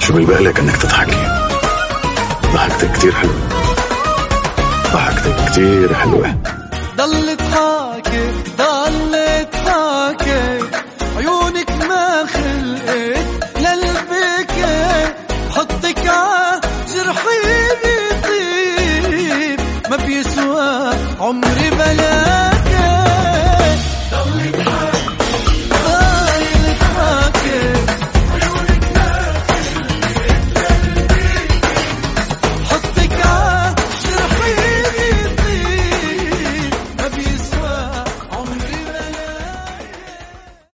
شو بالبالك انك تضحكي؟ ضحكتك كتير حلوة، ضحكتك كتير حلوة. ضل تحاكي ضل تحاكي، عيونك ما خلقت للبكي، حطك ع جرحي بيطيب، ما بيسوى عمري بلا